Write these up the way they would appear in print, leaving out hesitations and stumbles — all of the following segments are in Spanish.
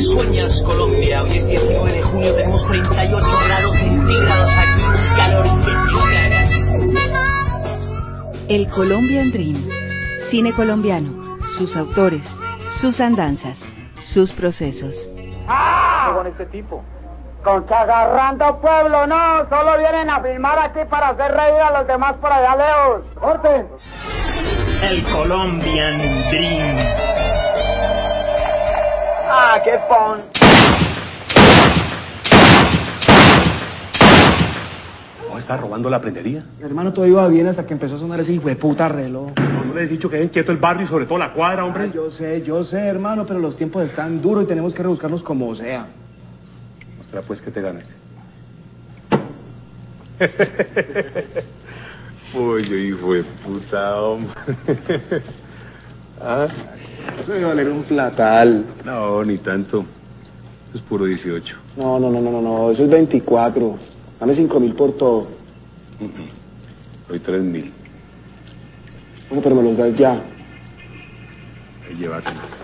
sueñas Colombia? Hoy es 19 de junio, tenemos 38 grados centígrados aquí, un calor que... El Colombian Dream. Cine colombiano, sus autores, sus andanzas, sus procesos. ¡Ah! Con este tipo. Con que agarrando pueblo, no, solo vienen a filmar aquí para hacer reír a los demás por allá lejos. ¡Corten! El Colombian Dream. ¡Ah, qué pon! ¿No está robando la prendería? Hermano, todo iba bien hasta que empezó a sonar ese hijo de puta reloj. ¿No le he dicho que den quieto el barrio y sobre todo la cuadra, hombre? Yo sé, hermano, pero los tiempos están duros y tenemos que rebuscarnos como sea. Muestra pues que te gane. Pues yo hijo de puta, hombre. ¿Ah? Eso debe valer un platal. No, ni tanto. Es puro 18. No, eso es 24. Dame 5.000 por todo. Doy 3.000. Bueno, pero me los das ya. Ahí llévatelas.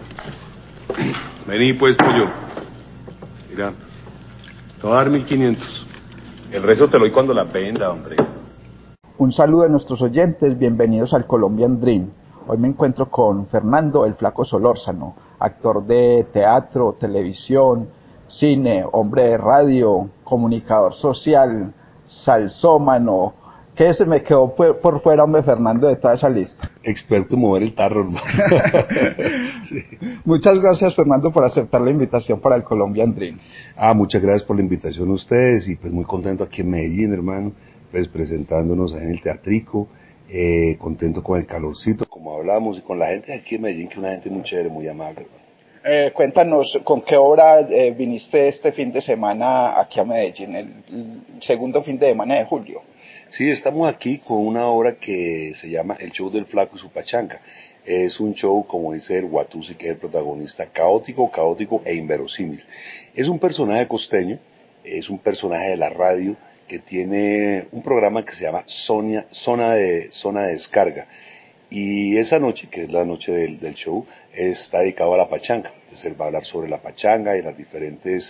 Vení pues, pollo. Mira, te voy a dar 1.500. El resto te lo doy cuando la venda, hombre. Un saludo a nuestros oyentes, bienvenidos al Colombian Dream. Hoy me encuentro con Fernando el Flaco Solórzano, actor de teatro, televisión, cine, hombre de radio, comunicador social, salsómano. ¿Qué se me quedó por fuera, hombre, Fernando, de toda esa lista? Experto en mover el tarro, hermano. Sí. Muchas gracias, Fernando, por aceptar la invitación para el Colombian Dream. Muchas gracias por la invitación a ustedes y pues muy contento aquí en Medellín, hermano, pues presentándonos en el teatrico, contento con el calorcito, como hablamos, y con la gente aquí en Medellín, que es una gente muy chévere, muy amable, hermano. Cuéntanos, ¿con qué obra viniste este fin de semana aquí a Medellín, el segundo fin de semana de julio? Sí, estamos aquí con una obra que se llama El Show del Flaco y su Pachanga. Es un show, como dice el Watusi, que es el protagonista, caótico e inverosímil. Es un personaje costeño, es un personaje de la radio que tiene un programa que se llama Zona de Descarga. Y esa noche, que es la noche del show, está dedicado a la pachanga. Entonces él va a hablar sobre la pachanga y los diferentes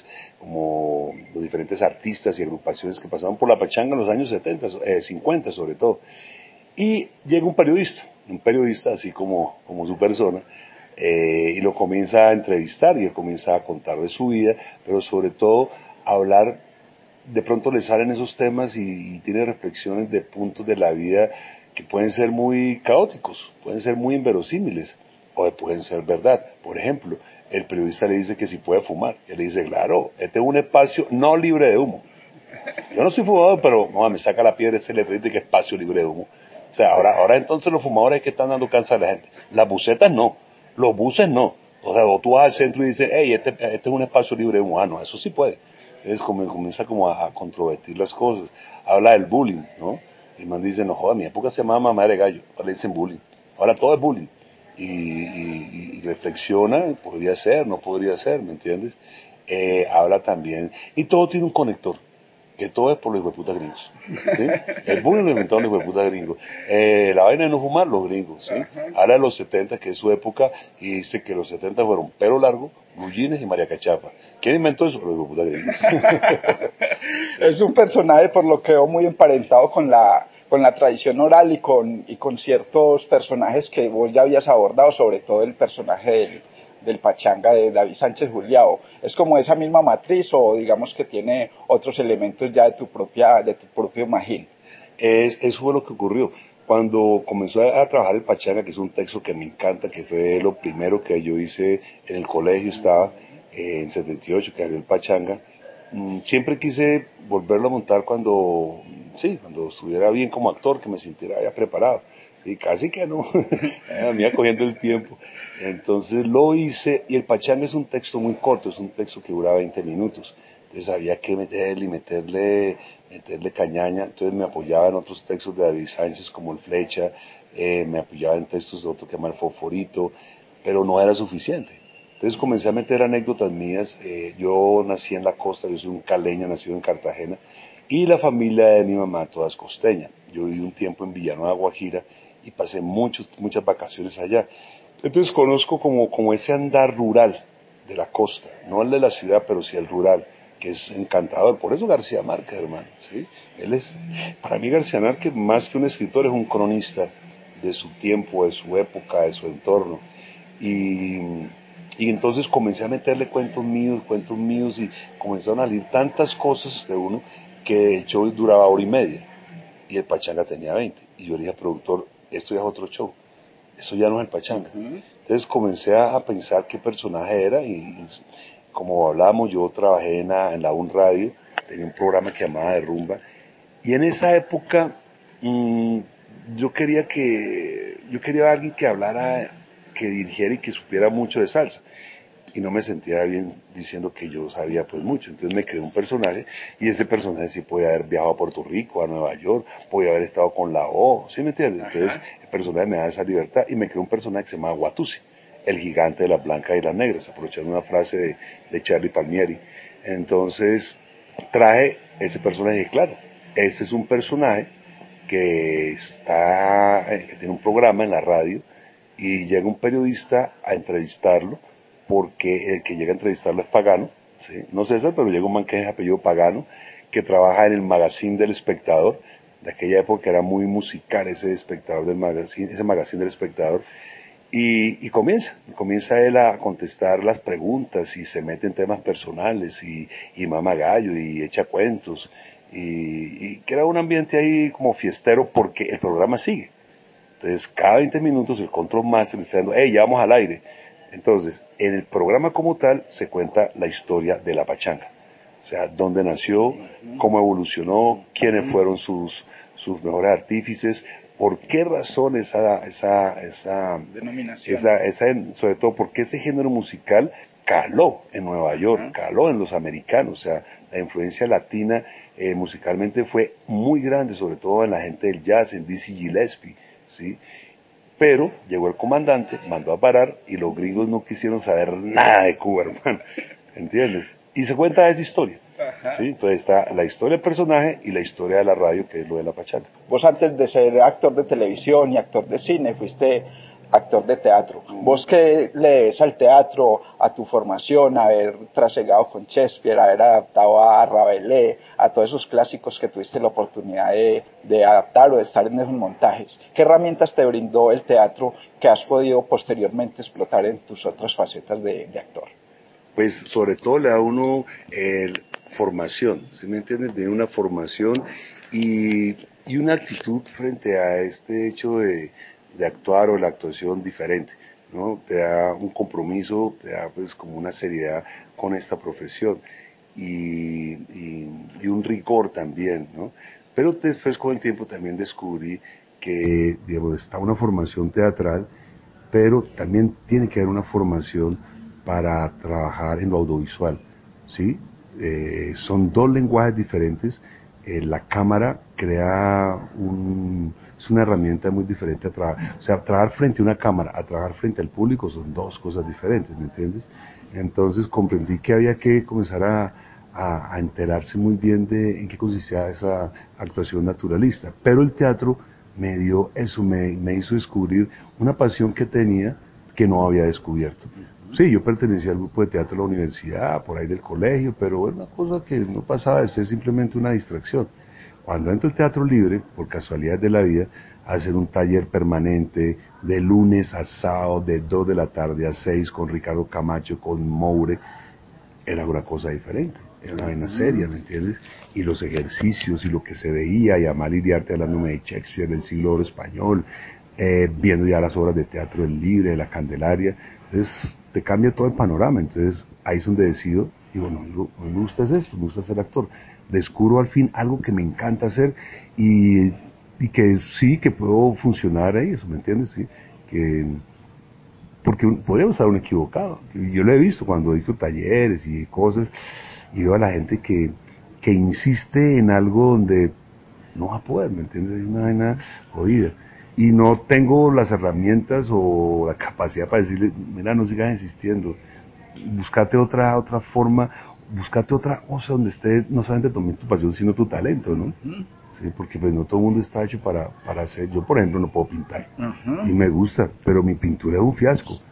artistas y agrupaciones que pasaron por la pachanga en los años 50 sobre todo. Y llega un periodista así como su persona, y lo comienza a entrevistar y él comienza a contar de su vida, pero sobre todo a hablar. De pronto le salen esos temas y tiene reflexiones de puntos de la vida que pueden ser muy caóticos, pueden ser muy inverosímiles, o pueden ser verdad. Por ejemplo, el periodista le dice que si puede fumar, y él le dice, claro, este es un espacio no libre de humo. Yo no soy fumador, pero me saca la piedra ese letrero que espacio libre de humo. O sea, ahora entonces los fumadores que están dando cáncer a la gente. Las bucetas no, los buses no. O sea, o tú vas al centro y dices, hey, este es un espacio libre de humo. No, eso sí puede. Entonces comienza como a controvertir las cosas. Habla del bullying, ¿no? Y man dice, no joda, mi época se llamaba mamá de gallo, ahora le dicen bullying. Ahora todo es bullying. Y reflexiona, podría ser, no podría ser, ¿me entiendes? Habla también, y todo tiene un conector, que todo es por los hijueputas gringos, ¿sí? El bullying lo inventaron los hijueputas gringos, la vaina de no fumar, los gringos, ¿sí? Habla de los 70, que es su época, y dice que los 70 fueron pelo largo, blue jeans y María Cachapa. ¿Quién inventó eso? Los hijueputas gringos. Es un personaje, por lo que veo, muy emparentado con la tradición oral y con ciertos personajes que vos ya habías abordado, sobre todo el personaje del Pachanga de David Sánchez Juliao. ¿Es como esa misma matriz o digamos que tiene otros elementos ya de tu propio magín? Eso fue lo que ocurrió. Cuando comenzó a trabajar el Pachanga, que es un texto que me encanta, que fue lo primero que yo hice en el colegio, estaba en 78, que abrió el Pachanga, siempre quise volverlo a montar cuando estuviera bien como actor, que me sintiera ya preparado. Y casi que no, me iba cogiendo el tiempo. Entonces lo hice, y el Pachanga es un texto muy corto, es un texto que dura 20 minutos. Entonces había que meterle cañaña. Entonces me apoyaba en otros textos de David Sánchez como El Flecha, me apoyaba en textos de otro que se llama El Fosforito, pero no era suficiente. Entonces comencé a meter anécdotas mías. Yo nací en la costa, yo soy un caleño nacido en Cartagena, y la familia de mi mamá toda es costeña. Yo viví un tiempo en Villanueva, Guajira, y pasé muchas vacaciones allá. Entonces conozco como ese andar rural, de la costa, no el de la ciudad, pero sí el rural, que es encantador. Por eso García Márquez, hermano, ¿sí? Para mí García Márquez, más que un escritor, es un cronista de su tiempo, de su época, de su entorno. Y entonces comencé a meterle cuentos míos, y comenzaron a salir tantas cosas de uno que el show duraba 1 hora y media y el Pachanga tenía 20. Y yo le dije al productor, esto ya es otro show, eso ya no es el Pachanga. Entonces comencé a pensar qué personaje era y como hablábamos, yo trabajé en la UN Radio, tenía un programa que llamaba De Rumba, y en esa época yo quería a alguien que hablara, que dirigiera y que supiera mucho de salsa, y no me sentía bien diciendo que yo sabía pues mucho. Entonces me creé un personaje, y ese personaje sí podía haber viajado a Puerto Rico, a Nueva York, podía haber estado con la O, ¿sí me entiendes? Entonces el personaje me da esa libertad, y me creé un personaje que se llama Guatusi, el gigante de las blancas y las negras, aprovechando una frase de Charlie Palmieri. Entonces traje ese personaje y dije, claro, este es un personaje que tiene un programa en la radio, y llega un periodista a entrevistarlo, porque el que llega a entrevistarlo es Pagano, ¿sí? No César, pero llega un man que es apellido Pagano, que trabaja en el magazine del Espectador, de aquella época era muy musical ese magazine del Espectador, y comienza él a contestar las preguntas, y se mete en temas personales, y mama gallo, y echa cuentos, y crea un ambiente ahí como fiestero, porque el programa sigue. Entonces, cada 20 minutos el control master le está diciendo, hey, ya vamos al aire. Entonces, en el programa como tal, se cuenta la historia de la Pachanga. O sea, dónde nació, cómo evolucionó, quiénes fueron sus mejores artífices, por qué razón esa denominación, sobre todo porque ese género musical caló en Nueva York, caló en los americanos. O sea, la influencia latina musicalmente fue muy grande, sobre todo en la gente del jazz, en Dizzy Gillespie, ¿sí? Pero llegó el comandante, mandó a parar, y los gringos no quisieron saber nada de Cuba, hermano, ¿entiendes? Y se cuenta esa historia, ¿sí? Entonces está la historia del personaje y la historia de la radio, que es lo de la Pachanga. Vos, antes de ser actor de televisión y actor de cine, fuiste actor de teatro. ¿Vos qué le debes al teatro, a tu formación, a haber trasegado con Shakespeare, haber adaptado a Rabelais, a todos esos clásicos que tuviste la oportunidad de adaptar o de estar en esos montajes? ¿Qué herramientas te brindó el teatro que has podido posteriormente explotar en tus otras facetas de actor? Pues sobre todo le da a uno formación, ¿sí me entiendes? De una formación y una actitud frente a este hecho de actuar, o la actuación diferente, ¿no? Te da un compromiso, te da pues como una seriedad con esta profesión, y un rigor también, ¿no? Pero después con el tiempo también descubrí que, digamos, está una formación teatral, pero también tiene que haber una formación para trabajar en lo audiovisual, ¿sí? Son dos lenguajes diferentes. La cámara es una herramienta muy diferente a trabajar. O sea, trabajar frente a una cámara, a trabajar frente al público, son dos cosas diferentes, ¿me entiendes? Entonces comprendí que había que comenzar a enterarse muy bien de en qué consistía esa actuación naturalista. Pero el teatro me dio eso, me hizo descubrir una pasión que tenía, que no había descubierto. Sí, yo pertenecía al grupo de teatro de la universidad, por ahí del colegio, pero era una cosa que no pasaba de ser simplemente una distracción. Cuando entro al teatro libre, por casualidad de la vida, a hacer un taller permanente de lunes a sábado, de 2 de la tarde a 6, con Ricardo Camacho, con Moure, era una cosa diferente, era una vaina seria, ¿me entiendes? Y los ejercicios y lo que se veía, y Amal Iriarte hablándome de Shakespeare, del siglo de oro español, viendo ya las obras de teatro del Libre, de la Candelaria. Entonces te cambia todo el panorama. Entonces ahí es donde decido, digo, no, me gusta esto, me gusta ser actor. Descubro al fin algo que me encanta hacer, y que sí, que puedo funcionar ahí, eso, ¿me entiendes? Sí, porque podríamos estar equivocado. Yo lo he visto cuando hizo talleres y cosas, y veo a la gente que insiste en algo donde no va a poder, ¿me entiendes? Es una vaina jodida. Y no tengo las herramientas o la capacidad para decirle, mira, no sigas insistiendo, búscate otra forma, búscate otra cosa donde esté no solamente tu pasión, sino tu talento, ¿no? Sí, porque pues no todo el mundo está hecho para hacer. Yo, por ejemplo, no puedo pintar, y me gusta, pero mi pintura es un fiasco.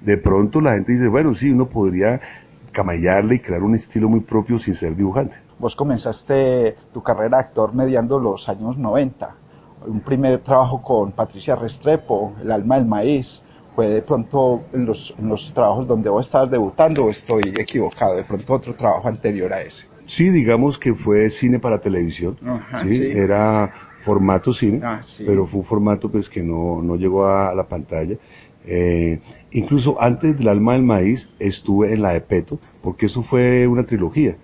de pronto la gente dice, bueno, sí, uno podría camellarle y crear un estilo muy propio sin ser dibujante. Vos comenzaste tu carrera de actor mediando los años 90. Un primer trabajo con Patricia Restrepo, El alma del maíz. ¿Fue de pronto en los trabajos donde vos estabas debutando o estoy equivocado? De pronto otro trabajo anterior a ese. Sí, digamos que fue cine para televisión. Ajá, ¿sí? sí. Era formato cine, Sí. pero fue un formato pues que no llegó a la pantalla. Incluso antes del alma del maíz estuve en la de Peto, porque eso fue una trilogía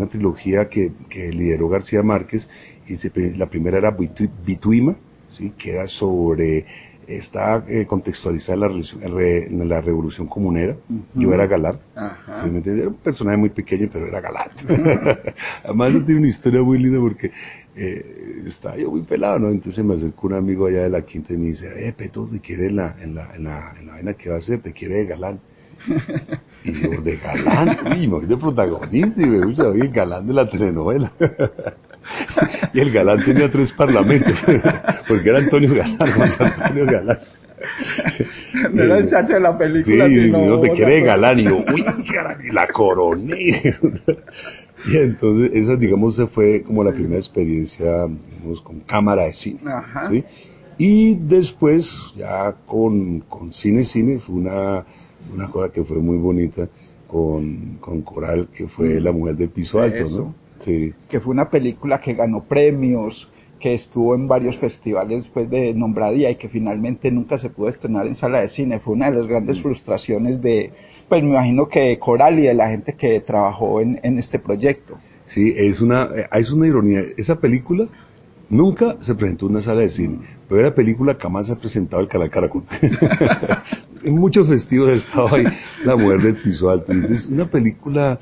que lideró García Márquez, y la primera era Bituima, ¿sí? Que era sobre, está contextualizada en la Revolución Comunera. Yo era galán, ¿sí me entiendes? Era un personaje muy pequeño, pero era galán. Además no tiene una historia muy linda porque estaba yo muy pelado, ¿no? Entonces me acercó un amigo allá de la quinta y me dice, Peto, te quiere en la vaina que va a hacer, te quiere de galán. Y yo, de galán, uy, imagínate protagonista, y me gusta, oye, el galán de la telenovela. Y el galán tenía 3 parlamentos, porque era Antonio Galán, Antonio Galán. No era el chacho de la película, sí, sino... no te quiere de galán, y yo, uy, caray, la coroné. Y entonces, esa, digamos, se fue como la primera experiencia, digamos, con cámara de cine, ¿sí? Y después, ya con cine, fue una cosa que fue muy bonita con Coral, que fue La mujer del piso alto, Eso. ¿no? Sí. Que fue una película que ganó premios, que estuvo en varios festivales después de nombradía y que finalmente nunca se pudo estrenar en sala de cine. Fue una de las grandes frustraciones pues me imagino que de Coral y de la gente que trabajó en este proyecto. Sí, es una ironía. Esa película nunca se presentó en una sala de cine, pero era película que jamás se ha presentado el Canal Caracol. En muchos festivos ha estado ahí La mujer del piso alto. Entonces, una película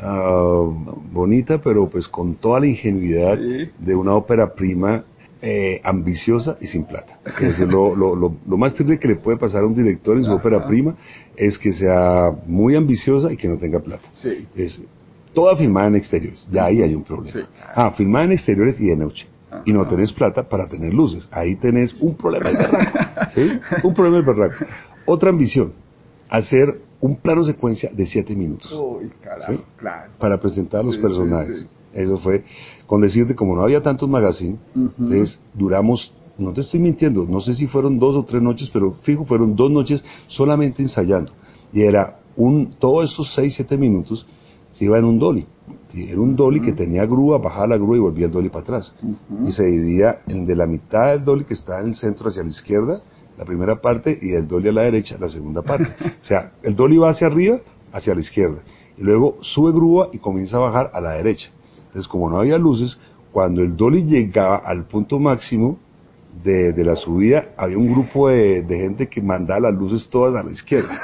bonita, pero pues con toda la ingenuidad de una ópera prima, ambiciosa y sin plata. Eso es lo más terrible que le puede pasar a un director en su ópera prima, es que sea muy ambiciosa y que no tenga plata. Sí. Es toda filmada en exteriores, ya ahí hay un problema. Sí. Filmada en exteriores y de noche. Y no tenés plata para tener luces. Ahí tenés un problema del berraco. ¿Sí? Un problema del berraco. Otra ambición, hacer un plano secuencia de 7 minutos. Uy, carajo, ¿sí? claro. Para presentar a los personajes. Sí. Eso fue, con decirte, como no había tantos magazines, entonces duramos, no te estoy mintiendo, no sé si fueron 2 o 3 noches, pero fijo, fueron 2 noches solamente ensayando. Y era todos esos 6, 7 minutos se iba en un dolly. Era un dolly que tenía grúa, bajaba la grúa y volvía el dolly para atrás. Y se dividía de la mitad del dolly que está en el centro hacia la izquierda, la primera parte, y del dolly a la derecha, la segunda parte. O sea, el dolly va hacia arriba, hacia la izquierda. Y luego sube grúa y comienza a bajar a la derecha. Entonces, como no había luces, cuando el dolly llegaba al punto máximo de la subida, había un grupo de gente que mandaba las luces todas a la izquierda.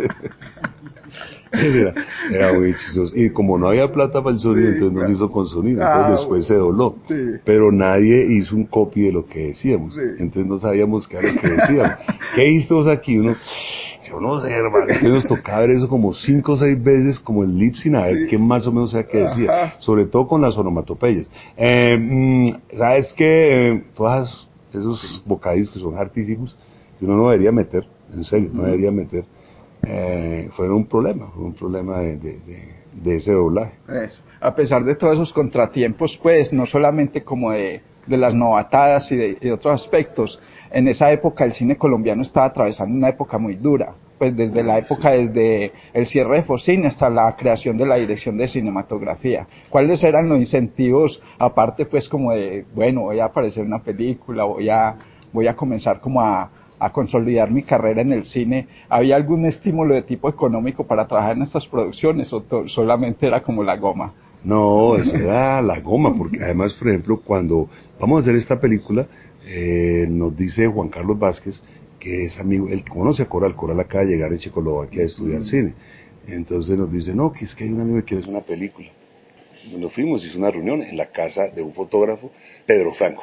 Era muy chistoso. Y como no había plata para el sonido, entonces no se hizo con sonido. Entonces después se dobló. Pero nadie hizo un copy de lo que decíamos. Entonces no sabíamos qué era lo que decíamos. ¿Qué hiciste vos aquí? Yo no sé, hermano. Entonces nos tocaba ver eso como 5 o 6 veces, como el lip sync, a ver qué más o menos era que decía. Sobre todo con las onomatopeyas. ¿Sabes qué? Todas esos bocadillos que son hartísimos, que uno no debería meter, en serio, no debería meter. Fue un problema de ese doblaje. Eso. A pesar de todos esos contratiempos, pues, no solamente como de las novatadas y de otros aspectos, en esa época el cine colombiano estaba atravesando una época muy dura, pues desde la época, desde el cierre de Focine hasta la creación de la dirección de cinematografía. ¿Cuáles eran los incentivos, aparte pues como de, bueno, voy a aparecer en una película, voy a comenzar como a consolidar mi carrera en el cine? ¿Había algún estímulo de tipo económico para trabajar en estas producciones o solamente era como la goma? No, eso era la goma, porque además, por ejemplo, cuando vamos a hacer esta película, nos dice Juan Carlos Vázquez, que es amigo, él conoce a Coral acaba de llegar en Checoslovaquia a estudiar cine. Entonces nos dice, no, que es que hay un amigo que quiere hacer una película. Nos fuimos, hizo una reunión en la casa de un fotógrafo, Pedro Franco.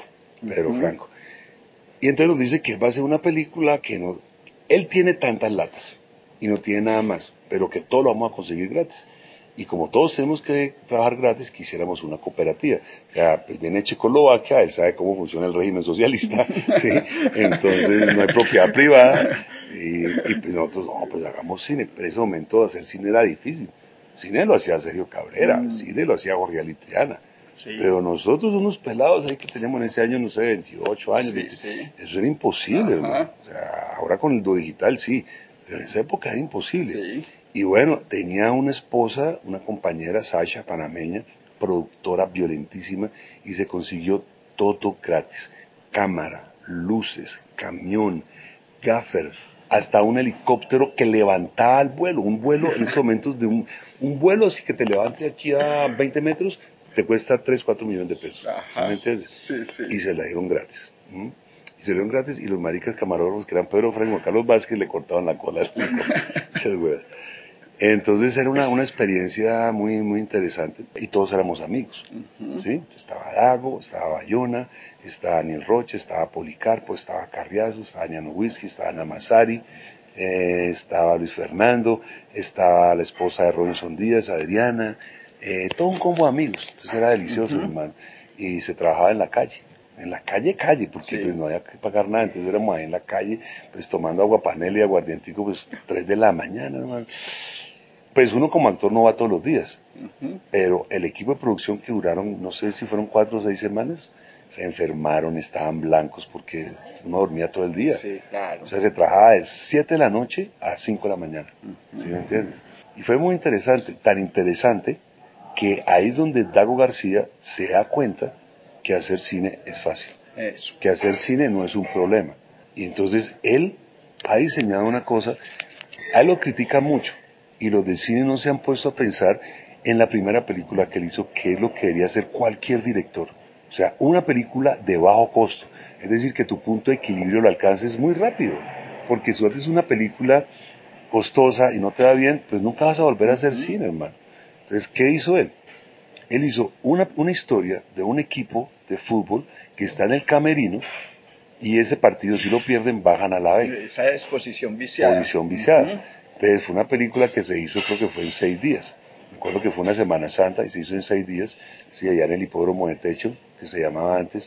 Y entonces nos dice que va a hacer una película que no, él tiene tantas latas y no tiene nada más, pero que todo lo vamos a conseguir gratis. Y como todos tenemos que trabajar gratis, quisiéramos una cooperativa. O sea, pues viene Checoslovaquia, él sabe cómo funciona el régimen socialista, ¿sí? Entonces no hay propiedad privada, y pues nosotros, no, pues hagamos cine. Pero en ese momento hacer cine era difícil. Cine lo hacía Sergio Cabrera, cine lo hacía Jorge Alitriana. Sí. Pero nosotros, unos pelados ahí que teníamos en ese año, no sé, 28 años, eso era imposible, hermano. O sea, ahora con lo digital sí, pero en esa época era imposible. Sí. Y bueno, tenía una esposa, una compañera, Sasha, panameña, productora violentísima, y se consiguió todo gratis. Cámara, luces, camión, gaffer, hasta un helicóptero que levantaba el vuelo. Un vuelo en esos momentos de un vuelo así que te levante aquí a 20 metros, te cuesta 3, 4 millones de pesos. ¿Sí me entiendes? Sí, sí. Y se la dieron gratis. Y se la dieron gratis, y los maricas camarógrafos, que eran Pedro Franco y Carlos Vázquez, le cortaban la cola. Entonces era una experiencia muy, muy interesante, y todos éramos amigos, ¿sí? Estaba Dago, estaba Bayona, estaba Daniel Roche, estaba Policarpo, estaba Carriazo, estaba Ñano Whisky, estaba Ana Massari, estaba Luis Fernando, estaba la esposa de Robinson Díaz, Adriana, todo un combo de amigos. Entonces era delicioso, hermano, y se trabajaba en la calle, porque pues no había que pagar nada. Entonces éramos ahí en la calle, pues tomando aguapanela y aguardientico, pues 3 de la mañana, hermano. Pues uno como actor no va todos los días, pero el equipo de producción, que duraron, no sé si fueron 4 o 6 semanas, se enfermaron, estaban blancos porque uno dormía todo el día. Sí, claro. O sea, se trabajaba de 7 de la noche a 5 de la mañana, ¿sí me entiendes? Y fue muy interesante, tan interesante que ahí es donde Dago García se da cuenta que hacer cine es fácil, que hacer cine no es un problema. Y entonces él ha diseñado una cosa, a él lo critica mucho, y los de cine no se han puesto a pensar en la primera película que él hizo, que es lo que debería hacer cualquier director. O sea, una película de bajo costo, es decir, que tu punto de equilibrio lo alcances muy rápido, porque si haces una película costosa y no te va bien, pues nunca vas a volver a hacer cine, hermano. Entonces, ¿qué hizo él? Él hizo una historia de un equipo de fútbol que está en el camerino, y ese partido, si lo pierden, bajan a la B. Esa exposición viciada. Entonces fue una película que se hizo, creo que fue en 6 días. Me acuerdo que fue una Semana Santa y se hizo en 6 días, sí, allá en el hipódromo de Techo, que se llamaba antes.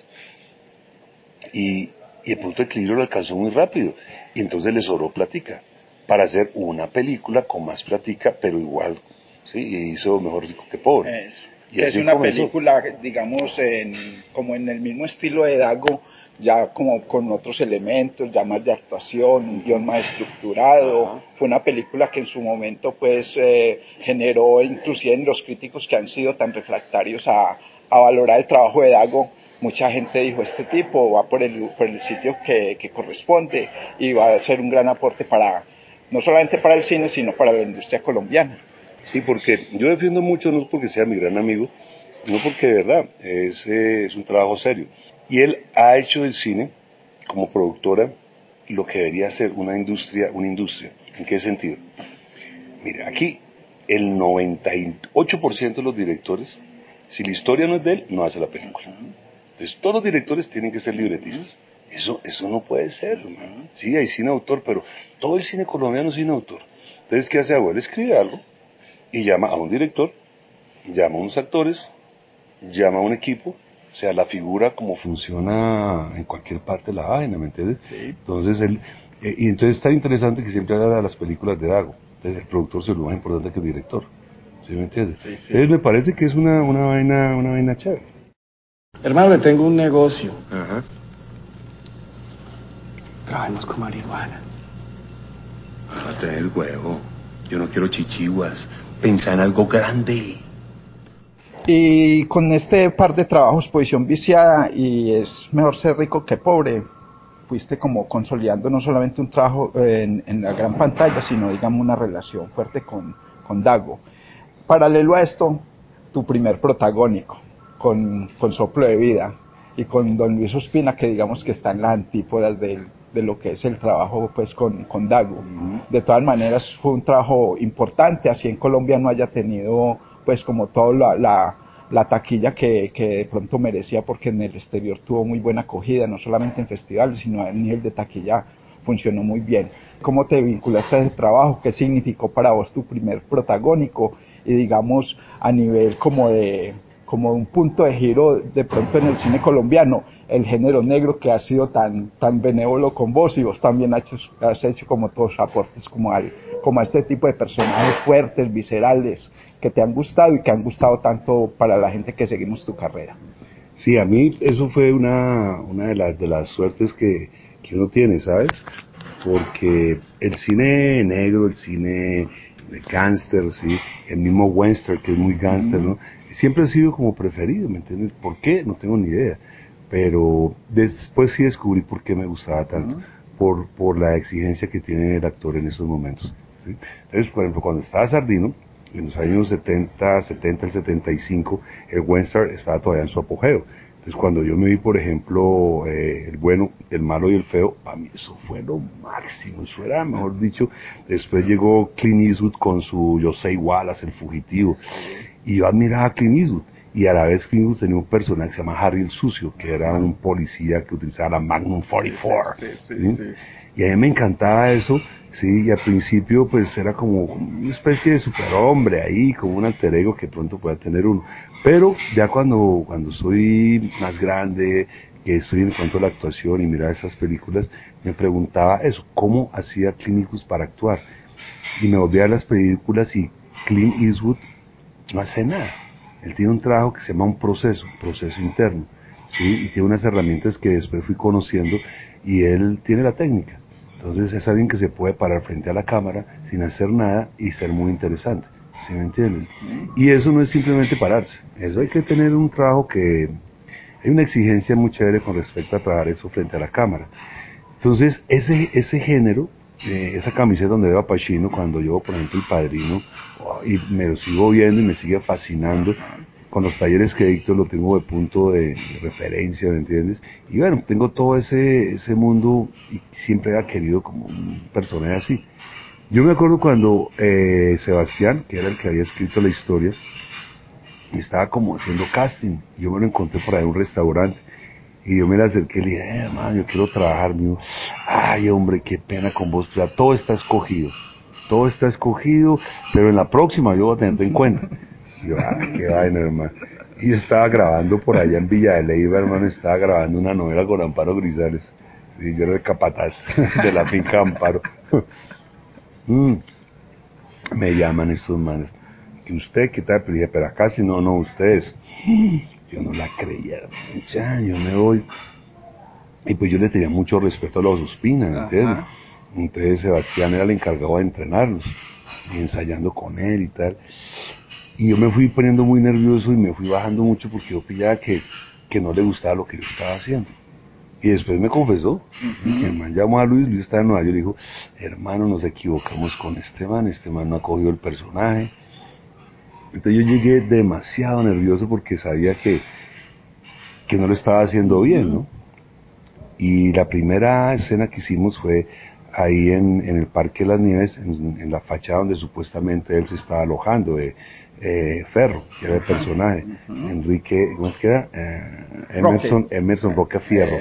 Y el punto de equilibrio lo alcanzó muy rápido. Y entonces le sobró platica para hacer una película con más platica, pero igual, ¿sí? Y hizo mejor rico que pobre. Eso. Y es una película, digamos, como en el mismo estilo de Dago, ya como con otros elementos, ya más de actuación, un guión más estructurado. Fue una película que en su momento pues generó, inclusive en los críticos que han sido tan refractarios a valorar el trabajo de Dago, mucha gente dijo, este tipo va por el sitio que corresponde, y va a ser un gran aporte para, no solamente para el cine, sino para la industria colombiana. Sí, porque yo defiendo mucho, no es porque sea mi gran amigo, no, porque de verdad es un trabajo serio. Y él ha hecho del cine, como productora, lo que debería ser una industria. ¿En qué sentido? Mira, aquí el 98% de los directores, si la historia no es de él, no hace la película. Entonces todos los directores tienen que ser libretistas. Eso no puede ser, hermano. Sí, hay cine autor, pero todo el cine colombiano es cine autor. Entonces, ¿qué hace Dago? Él escribe algo y llama a un director, llama a unos actores, llama a un equipo. O sea, la figura como funciona en cualquier parte de la vaina, ¿me entiendes? Sí. Entonces y entonces está interesante que siempre haga las películas de Dago. Entonces el productor es lo más importante que el director, ¿sí me entiendes? Sí, sí. Entonces me parece que es una vaina chévere. Hermano, le tengo un negocio. Ajá. Trabajemos con marihuana. No te el huevo. Yo no quiero chichiguas. Pensá en algo grande. Y con este par de trabajos, Posición Viciada y Es Mejor Ser Rico que Pobre, fuiste como consolidando no solamente un trabajo en la gran pantalla, sino digamos una relación fuerte con Dago. Paralelo a esto, tu primer protagónico, con Soplo de Vida, y con Don Luis Ospina, que digamos que está en las antípodas de lo que es el trabajo pues con Dago. De todas maneras fue un trabajo importante, así en Colombia no haya tenido pues como toda la taquilla que de pronto merecía, porque en el exterior tuvo muy buena acogida, no solamente en festivales, sino a nivel de taquilla funcionó muy bien. ¿Cómo te vinculaste a ese trabajo? ¿Qué significó para vos tu primer protagónico? y digamos a nivel como un punto de giro de pronto en el cine colombiano, el género negro que ha sido tan benévolo con vos, y vos también has hecho como todos aportes como a este tipo de personajes fuertes, viscerales, que te han gustado y que han gustado tanto para la gente que seguimos tu carrera. Sí, a mí eso fue una de las suertes que uno tiene, ¿sabes? Porque el cine negro, el cine de gángster, ¿sí? El mismo western, que es muy gángster, ¿no? Siempre ha sido como preferido, ¿me entiendes? ¿Por qué? No tengo ni idea. Pero después sí descubrí por qué me gustaba tanto. Por la exigencia que tiene el actor en esos momentos, ¿sí? Entonces, por ejemplo, cuando estaba Sardino, en los años 70, el 75, el western estaba todavía en su apogeo. Entonces, cuando yo me vi, por ejemplo, el bueno, el malo y el feo, para mí eso fue lo máximo, eso era, mejor dicho. Después llegó Clint Eastwood con su José Wallace, el fugitivo, y yo admiraba a Clint Eastwood, y a la vez Clint Eastwood tenía un personaje que se llama Harry el Sucio, que era un policía que utilizaba la Magnum 44, ¿sí? Y a mí me encantaba eso, sí, y al principio pues era como una especie de superhombre ahí, como un alter ego que pronto pueda tener uno, pero ya cuando soy más grande, que estoy en cuanto a la actuación y mirar esas películas, me preguntaba eso, ¿cómo hacía Clint Eastwood para actuar? Y me volví a las películas y Clint Eastwood no hace nada, él tiene un trabajo que se llama un proceso interno, ¿sí? Y tiene unas herramientas que después fui conociendo, y él tiene la técnica. Entonces es alguien que se puede parar frente a la cámara sin hacer nada y ser muy interesante, ¿sí me entiendes? Y eso no es simplemente pararse, eso hay que tener un trabajo que... Hay una exigencia muy chévere con respecto a trabajar eso frente a la cámara. Entonces ese género, esa camiseta donde veo a Pacino, cuando yo, por ejemplo, El Padrino, y me lo sigo viendo y me sigue fascinando, con los talleres que dicto lo tengo de punto de referencia, ¿me entiendes? Y bueno, tengo todo ese mundo, y siempre he querido como un personaje así. Yo me acuerdo cuando Sebastián, que era el que había escrito la historia, estaba como haciendo casting, yo me lo encontré por ahí en un restaurante, y yo me le acerqué y le dije, hermano, yo quiero trabajar. Me dijo, ay, hombre, qué pena con vos, o sea, todo está escogido, pero en la próxima yo voy a tenerte en cuenta. Y yo, qué vaina, hermano. Y yo estaba grabando por allá en Villa de Leyva, hermano, estaba grabando una novela con Amparo Grisales, y yo era el capataz de la finca Amparo. Me llaman estos manes, que usted, ¿qué tal? Pero dije, pero acá si no, ustedes. Yo no la creía, ya, yo me voy. Y pues yo le tenía mucho respeto a los Ospina, ¿me entiendes? Entonces Sebastián era el encargado de entrenarnos, y ensayando con él y tal. Y yo me fui poniendo muy nervioso y me fui bajando mucho porque yo pillaba que no le gustaba lo que yo estaba haciendo. Y después me confesó, que el man llamó a Luis estaba en Nueva York y dijo, hermano, nos equivocamos con este man no ha cogido el personaje. Entonces yo llegué demasiado nervioso porque sabía que no lo estaba haciendo bien, ¿no? Y la primera escena que hicimos fue ahí en el Parque de las Nieves, en la fachada donde supuestamente él se estaba alojando, de Ferro, que era el personaje, Enrique, ¿cómo es que era? Emerson Roca Fierro.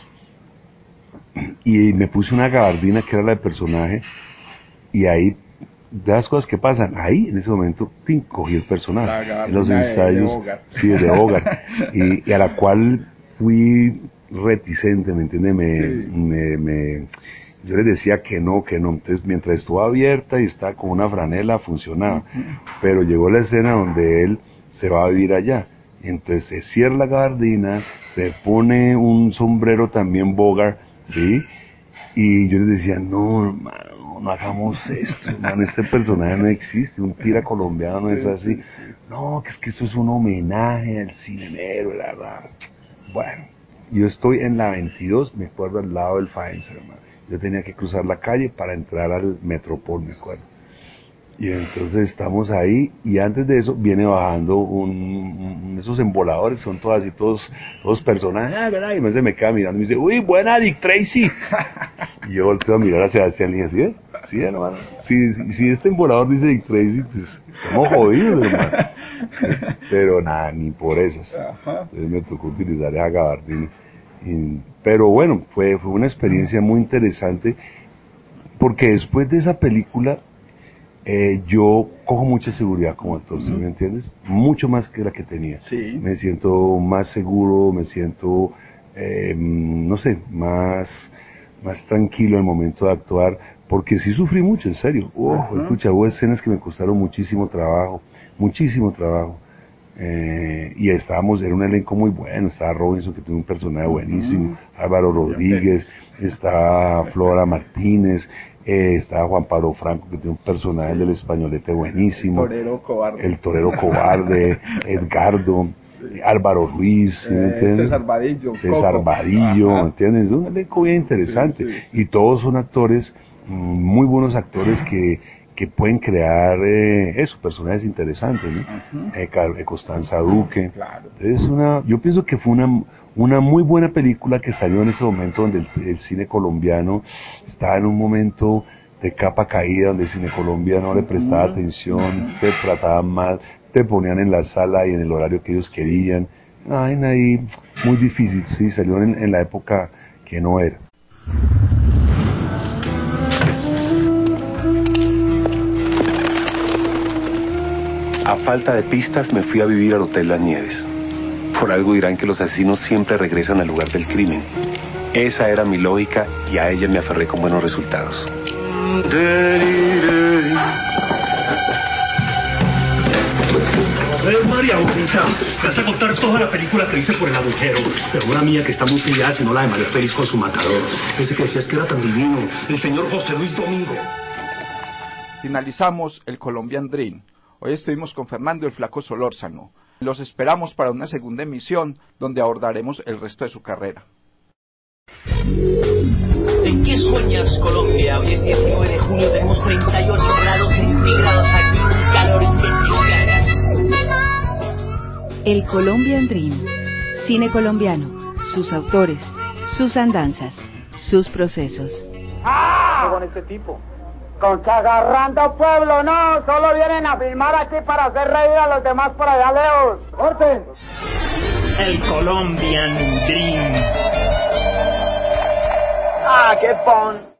Y me puse una gabardina que era la del personaje, y ahí, de las cosas que pasan, ahí en ese momento cogí el personaje, en los ensayos, de Bogart, y a la cual fui reticente, ¿me entiendes? Yo les decía que no, entonces mientras estuvo abierta y estaba con una franela funcionaba, pero llegó la escena donde él se va a vivir allá, entonces se cierra la gabardina, se pone un sombrero también Bogart, ¿sí? Y yo les decía, no, hermano, no hagamos esto, hermano, este personaje no existe, un tira colombiano no es así. No, que es que esto es un homenaje al cine negro, ¿verdad? Bueno, yo estoy en la 22, me acuerdo, al lado del Faenza, hermano. Yo tenía que cruzar la calle para entrar al Metropol, me acuerdo. Y entonces estamos ahí, y antes de eso viene bajando esos emboladores, son todos así, todos personajes, ¿verdad? Y se me queda mirando y me dice, uy, buena Dick Tracy. Y yo volteo a mirar a Sebastián y dije, ¿sí? Sí, hermano. Si este embolador dice Dick Tracy, pues estamos jodidos, hermano. Pero nada, ni por esas. Entonces me tocó utilizar esa gabardina. Pero bueno, fue una experiencia muy interesante, porque después de esa película yo cojo mucha seguridad como actor, ¿sí me entiendes? Mucho más que la que tenía. Sí. Me siento más seguro, me siento, no sé, más tranquilo en el momento de actuar, porque sí sufrí mucho, en serio. Escucha, hubo escenas que me costaron muchísimo trabajo. Y era un elenco muy bueno, estaba Robinson, que tiene un personaje buenísimo, Álvaro Rodríguez, estaba Flora Martínez, estaba Juan Pablo Franco, que tiene un personaje del españolete buenísimo, el torero cobarde, Edgardo, Álvaro Ruiz, ¿sí me entiendes? César Vadillo, ¿me entiendes? Es un elenco bien interesante, y todos son actores, muy buenos actores que pueden crear personajes interesantes, ¿no? Constanza Duque. Claro. Entonces yo pienso que fue una muy buena película que salió en ese momento donde el cine colombiano estaba en un momento de capa caída, donde el cine colombiano no le prestaba atención, te trataban mal, te ponían en la sala y en el horario que ellos querían. Ahí muy difícil, sí, salió en la época que no era. A falta de pistas me fui a vivir al Hotel Las Nieves. Por algo dirán que los asesinos siempre regresan al lugar del crimen. Esa era mi lógica y a ella me aferré con buenos resultados. María Bonita, me vas a contar toda la película que hice por el agujero. Pero una mía que está muy pillada, sino la de María Félix con su matador. Ese que decías que era tan divino, el señor José Luis Domingo. Finalizamos el Colombian Dream. Hoy estuvimos con Fernando el Flaco Solórzano. Los esperamos para una segunda emisión donde abordaremos el resto de su carrera. ¿En qué sueñas, Colombia? Hoy es 19 de junio, tenemos 38 grados centígrados aquí, un calor impresionante. El Colombian Dream. Cine colombiano, sus autores, sus andanzas, sus procesos. Con este tipo. Con que agarrando pueblo, no, solo vienen a filmar aquí para hacer reír a los demás por allá lejos. ¡Corten! El Colombian Dream. ¡Qué pon!